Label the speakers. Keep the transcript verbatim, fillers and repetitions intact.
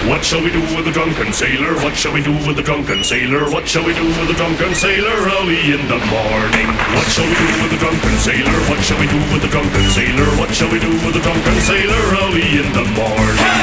Speaker 1: What shall we do with the drunken sailor? What shall we do with the drunken sailor? What shall we do with the drunken sailor early in the morning? What shall we do with the drunken sailor? What shall we do with the drunken sailor? What shall we do with the drunken sailor early in the morning?